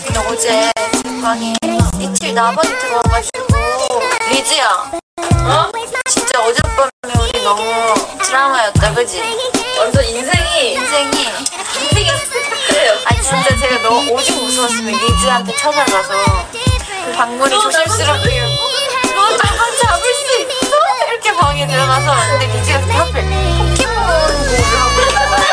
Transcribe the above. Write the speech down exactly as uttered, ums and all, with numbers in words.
근데 어제 제 방에 이틀 나만이 들어와가지고 리즈야 어? 진짜 어젯밤에 우리 너무 드라마였다 그지? 완전 인생이 인생이 인생이 스펙타클해요. 아니 진짜 제가 너무 오직 무서웠으면 리즈한테 찾아가서 그 방문을 조심스럽게 너 저건 잡을 수 있어? 이렇게 방에 들어가서 근데 리즈가 그때 하필 포켓몬 공을 하고 있는 거야.